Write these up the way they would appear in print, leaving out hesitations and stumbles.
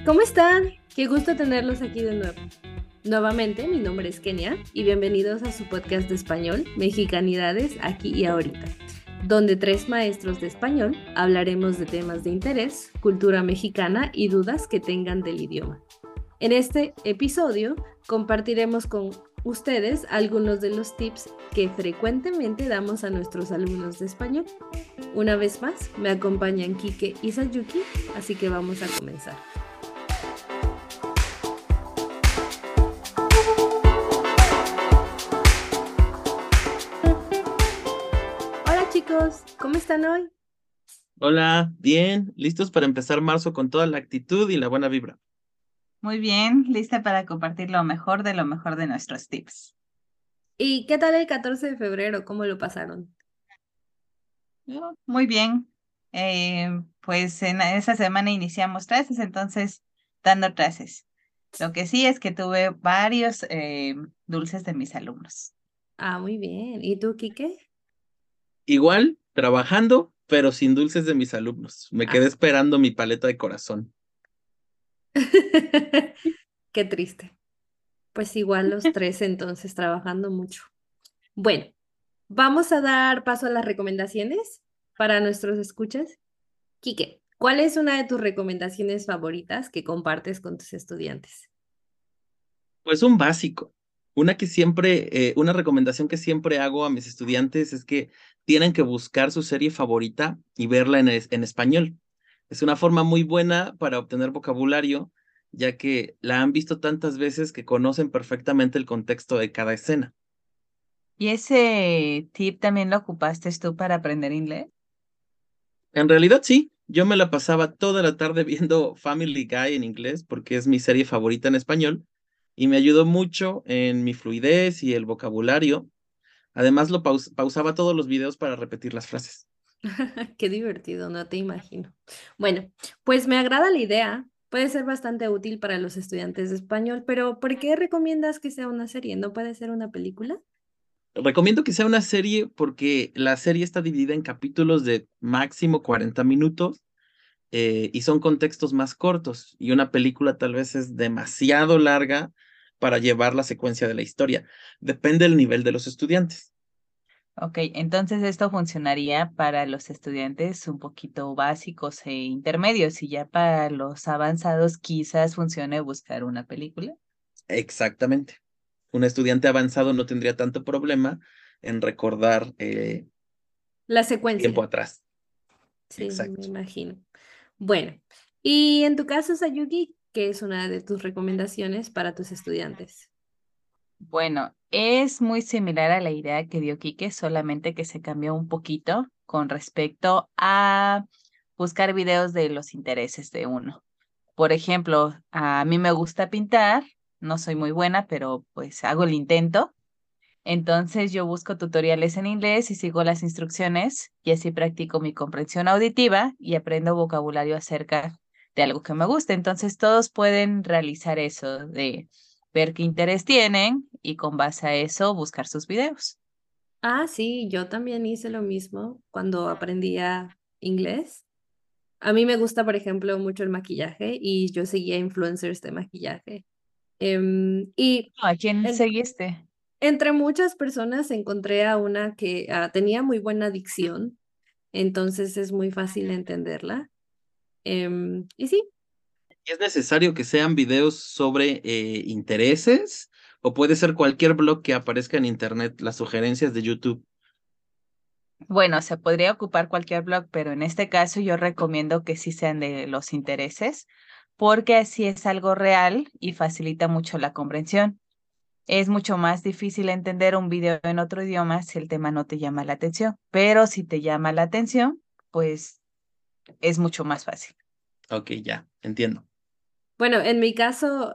¿Cómo están? Qué gusto tenerlos aquí de nuevo. Nuevamente, mi nombre es Kenia y bienvenidos a su podcast de español, Mexicanidades aquí y ahorita, donde tres maestros de español hablaremos de temas de interés, cultura mexicana y dudas que tengan del idioma. En este episodio compartiremos con ustedes algunos de los tips que frecuentemente damos a nuestros alumnos de español. Una vez más, me acompañan Kike y Sayuki, así que vamos a comenzar. Hola chicos, ¿cómo están hoy? Hola, bien, listos para empezar marzo con toda la actitud y la buena vibra. Muy bien, lista para compartir lo mejor de nuestros tips. ¿Y qué tal el 14 de febrero? ¿Cómo lo pasaron? Muy bien, pues en esa semana iniciamos clases, entonces dando clases. Lo que sí es que tuve varios dulces de mis alumnos. Ah, muy bien. ¿Y tú, Kike? Igual, trabajando, pero sin dulces de mis alumnos. Me Ah. quedé esperando mi paleta de corazón. Qué triste. Pues igual los tres entonces trabajando mucho. Bueno, vamos a dar paso a las recomendaciones para nuestros escuchas. Quique, ¿cuál es una de tus recomendaciones favoritas que compartes con tus estudiantes? Pues un básico. Una recomendación que siempre hago a mis estudiantes es que tienen que buscar su serie favorita y verla en español. Es una forma muy buena para obtener vocabulario, ya que la han visto tantas veces que conocen perfectamente el contexto de cada escena. ¿Y ese tip también lo ocupaste tú para aprender inglés? En realidad sí, yo me la pasaba toda la tarde viendo Family Guy en inglés porque es mi serie favorita en español y me ayudó mucho en mi fluidez y el vocabulario. Además lo pausaba todos los videos para repetir las frases. Qué divertido, no te imagino. Bueno, pues me agrada la idea. Puede ser bastante útil para los estudiantes de español, pero ¿por qué recomiendas que sea una serie? ¿No puede ser una película? Recomiendo que sea una serie porque la serie está dividida en capítulos de máximo 40 minutos y son contextos más cortos y una película tal vez es demasiado larga para llevar la secuencia de la historia. Depende del nivel de los estudiantes. Ok, entonces esto funcionaría para los estudiantes un poquito básicos e intermedios y ya para los avanzados quizás funcione buscar una película. Exactamente. Un estudiante avanzado no tendría tanto problema en recordar La tiempo secuencia. atrás. Sí, me Exacto. imagino. Bueno, y en tu caso, Sayuki, ¿qué es una de tus recomendaciones para tus estudiantes? Bueno, es muy similar a la idea que dio Quique, solamente que se cambió un poquito con respecto a buscar videos de los intereses de uno. Por ejemplo, a mí me gusta pintar, no soy muy buena, pero pues hago el intento. Entonces yo busco tutoriales en inglés y sigo las instrucciones y así practico mi comprensión auditiva y aprendo vocabulario acerca de algo que me gusta. Entonces todos pueden realizar eso de ver qué interés tienen y con base a eso buscar sus videos. Ah, sí, yo también hice lo mismo cuando aprendía inglés. A mí me gusta, por ejemplo, mucho el maquillaje y yo seguía influencers de maquillaje. Y ¿A quién en- seguiste? entre muchas personas encontré a una que tenía muy buena dicción, entonces es muy fácil entenderla. Y sí, ¿Y es necesario que sean videos sobre intereses o puede ser cualquier blog que aparezca en internet, las sugerencias de YouTube? Bueno, se podría ocupar cualquier blog, pero en este caso yo recomiendo que sí sean de los intereses, porque así es algo real y facilita mucho la comprensión. Es mucho más difícil entender un video en otro idioma si el tema no te llama la atención, pero si te llama la atención, pues es mucho más fácil. Ok, ya, entiendo. bueno, en mi caso,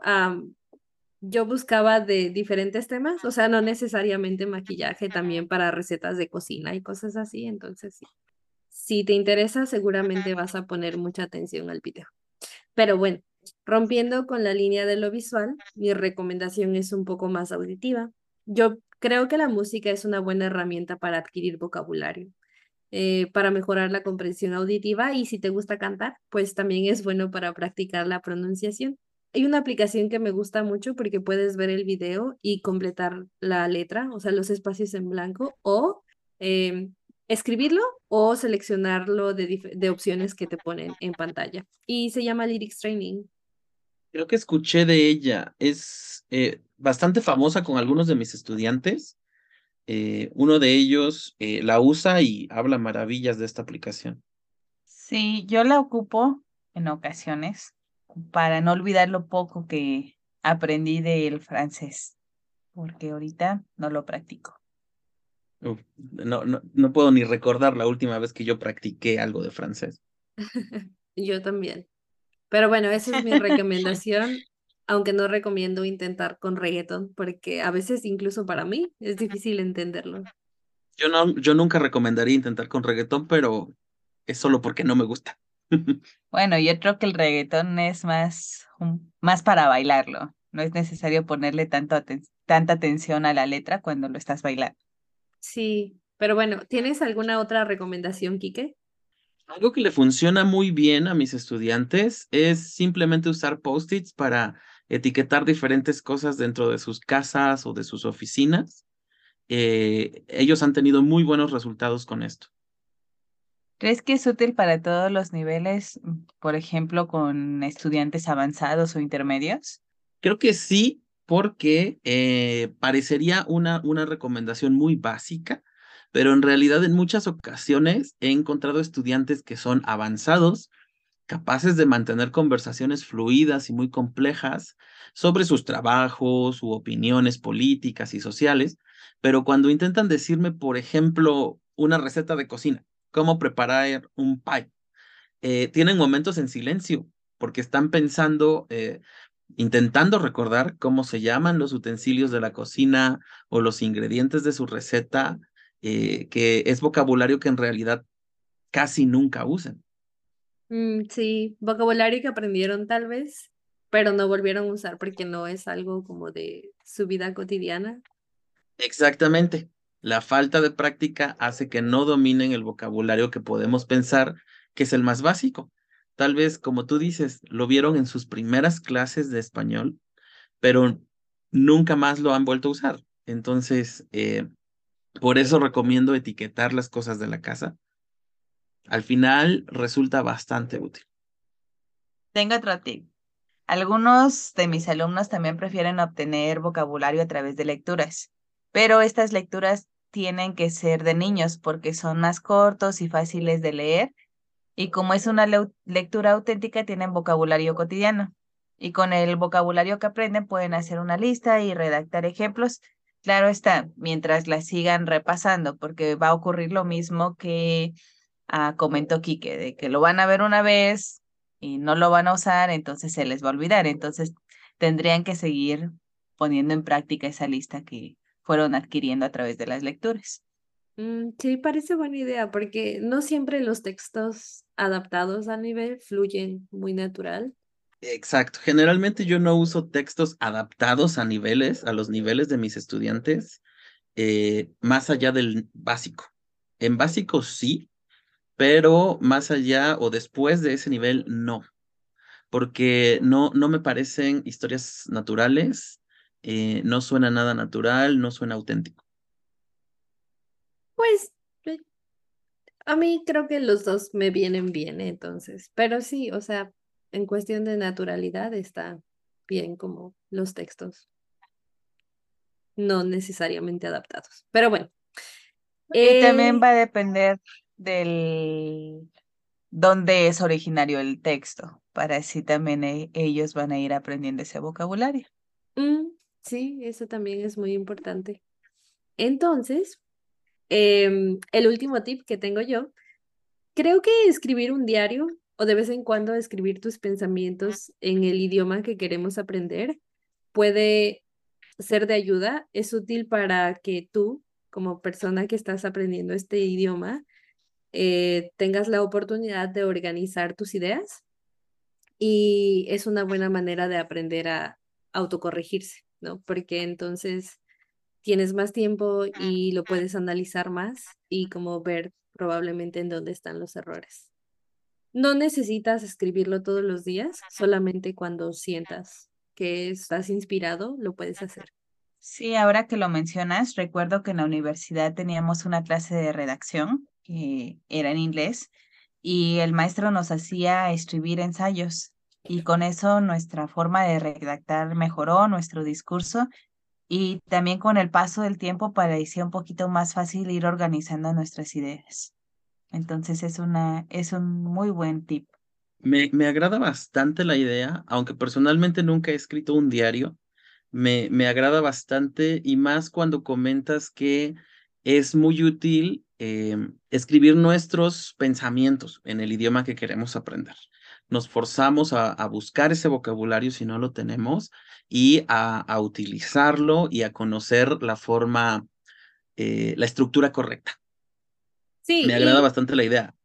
yo buscaba de diferentes temas, o sea, no necesariamente maquillaje, también para recetas de cocina y cosas así, entonces sí. Si te interesa, seguramente vas a poner mucha atención al video. Pero bueno, rompiendo con la línea de lo visual, mi recomendación es un poco más auditiva. Yo creo que la música es una buena herramienta para adquirir vocabulario. para mejorar la comprensión auditiva y si te gusta cantar, pues también es bueno para practicar la pronunciación. Hay una aplicación que me gusta mucho porque puedes ver el video y completar la letra, o sea, los espacios en blanco, o escribirlo o seleccionarlo de opciones que te ponen en pantalla. Y se llama Lyrics Training. Creo que escuché de ella. Es bastante famosa con algunos de mis estudiantes. Uno de ellos la usa y habla maravillas de esta aplicación. Sí, yo la ocupo en ocasiones para no olvidar lo poco que aprendí del francés, porque ahorita no lo practico. Uf, no puedo ni recordar la última vez que yo practiqué algo de francés. Yo también. Pero bueno, esa es mi recomendación, aunque no recomiendo intentar con reggaeton, porque a veces incluso para mí es difícil entenderlo. Yo nunca recomendaría intentar con reggaetón, pero es solo porque no me gusta. Bueno, yo creo que el reggaetón es más, más para bailarlo. No es necesario ponerle tanta atención a la letra cuando lo estás bailando. Sí, pero bueno, ¿tienes alguna otra recomendación, Quique? Algo que le funciona muy bien a mis estudiantes es simplemente usar post-its para etiquetar diferentes cosas dentro de sus casas o de sus oficinas. Ellos han tenido muy buenos resultados con esto. ¿Crees que es útil para todos los niveles, por ejemplo, con estudiantes avanzados o intermedios? Creo que sí, porque parecería una recomendación muy básica, pero en realidad en muchas ocasiones he encontrado estudiantes que son avanzados, capaces de mantener conversaciones fluidas y muy complejas sobre sus trabajos u opiniones políticas y sociales, pero cuando intentan decirme, por ejemplo, una receta de cocina, cómo preparar un pie, tienen momentos en silencio porque están pensando, intentando recordar cómo se llaman los utensilios de la cocina o los ingredientes de su receta, que es vocabulario que en realidad casi nunca usan. Sí, vocabulario que aprendieron tal vez, pero no volvieron a usar porque no es algo como de su vida cotidiana. Exactamente. La falta de práctica hace que no dominen el vocabulario que podemos pensar que es el más básico. Tal vez, como tú dices, lo vieron en sus primeras clases de español, pero nunca más lo han vuelto a usar. Entonces, por eso recomiendo etiquetar las cosas de la casa. Al final resulta bastante útil. Tengo otro tip. Algunos de mis alumnos también prefieren obtener vocabulario a través de lecturas, pero estas lecturas tienen que ser de niños porque son más cortos y fáciles de leer y como es una lectura auténtica tienen vocabulario cotidiano. Y con el vocabulario que aprenden pueden hacer una lista y redactar ejemplos. Claro está, mientras la sigan repasando, porque va a ocurrir lo mismo que comentó Quique, de que lo van a ver una vez y no lo van a usar, entonces se les va a olvidar. Entonces tendrían que seguir poniendo en práctica esa lista que fueron adquiriendo a través de las lecturas. Sí, parece buena idea porque no siempre los textos adaptados al nivel fluyen muy natural. Exacto. Generalmente yo no uso textos adaptados a niveles, a los niveles de mis estudiantes, más allá del básico. En básico sí, pero más allá o después de ese nivel no, porque no me parecen historias naturales, no suena nada natural, no suena auténtico. Pues eh, a mí creo que los dos me vienen bien, entonces, pero sí, o sea, en cuestión de naturalidad está bien como los textos, no necesariamente adaptados. Pero bueno, Y también eh, va a depender del dónde es originario el texto, para así también ellos van a ir aprendiendo ese vocabulario. mm, sí, eso también es muy importante. Entonces, el último tip que tengo yo, creo que escribir un diario o de vez en cuando escribir tus pensamientos en el idioma que queremos aprender puede ser de ayuda. Es útil para que tú, como persona que estás aprendiendo este idioma, tengas la oportunidad de organizar tus ideas y es una buena manera de aprender a autocorregirse, ¿no? Porque entonces tienes más tiempo y lo puedes analizar más y como ver probablemente en dónde están los errores. No necesitas escribirlo todos los días, solamente cuando sientas que estás inspirado, lo puedes hacer. Sí, ahora que lo mencionas, recuerdo que en la universidad teníamos una clase de redacción que era en inglés y el maestro nos hacía escribir ensayos y con eso nuestra forma de redactar mejoró, nuestro discurso y también con el paso del tiempo parecía un poquito más fácil ir organizando nuestras ideas. Entonces es un muy buen tip. Me agrada bastante la idea, aunque personalmente nunca he escrito un diario. Me agrada bastante y más cuando comentas que es muy útil escribir nuestros pensamientos en el idioma que queremos aprender. Nos forzamos a buscar ese vocabulario si no lo tenemos y a utilizarlo y a conocer la forma, la estructura correcta. Sí, Me agrada y bastante la idea.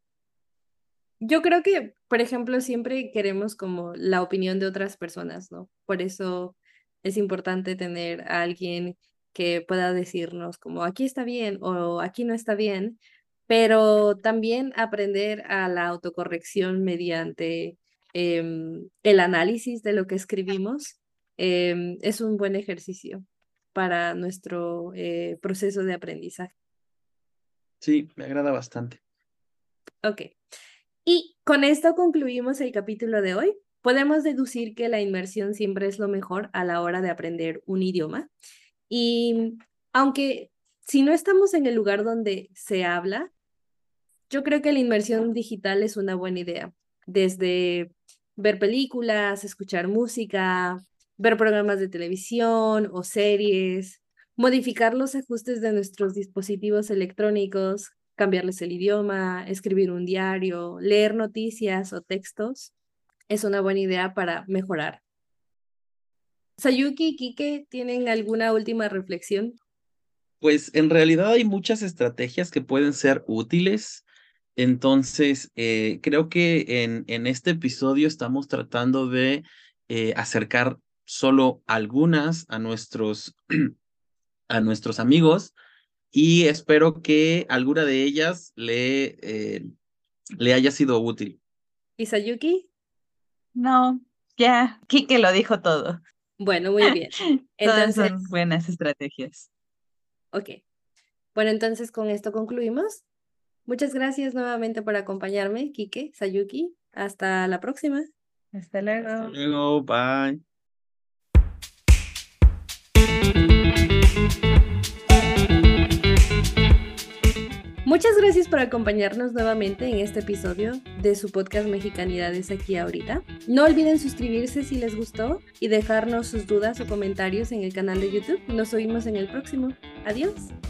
yo creo que, por ejemplo, siempre queremos como la opinión de otras personas, ¿no? Por eso es importante tener a alguien que pueda decirnos como aquí está bien o aquí no está bien, pero también aprender a la autocorrección mediante el análisis de lo que escribimos es un buen ejercicio para nuestro proceso de aprendizaje. Sí, me agrada bastante. Ok. Y con esto concluimos el capítulo de hoy. Podemos deducir que la inmersión siempre es lo mejor a la hora de aprender un idioma. Y aunque si no estamos en el lugar donde se habla, yo creo que la inmersión digital es una buena idea. Desde ver películas, escuchar música, ver programas de televisión o series, modificar los ajustes de nuestros dispositivos electrónicos, cambiarles el idioma, escribir un diario, leer noticias o textos, es una buena idea para mejorar. Sayuki y Kike, ¿tienen alguna última reflexión? Pues en realidad hay muchas estrategias que pueden ser útiles. Entonces, creo que en este episodio estamos tratando de acercar solo algunas a nuestros amigos y espero que alguna de ellas le haya sido útil. ¿Y Sayuki? No, ya, Kike lo dijo todo. Bueno, muy bien. Todas Entonces, son buenas estrategias. ok. Bueno, entonces con esto concluimos. Muchas gracias nuevamente por acompañarme, Kike, Sayuki. Hasta la próxima. Hasta luego. Luego, bye. Muchas gracias por acompañarnos nuevamente en este episodio de su podcast Mexicanidades aquí ahorita. No olviden suscribirse si les gustó y dejarnos sus dudas o comentarios en el canal de YouTube. Nos oímos en el próximo. Adiós.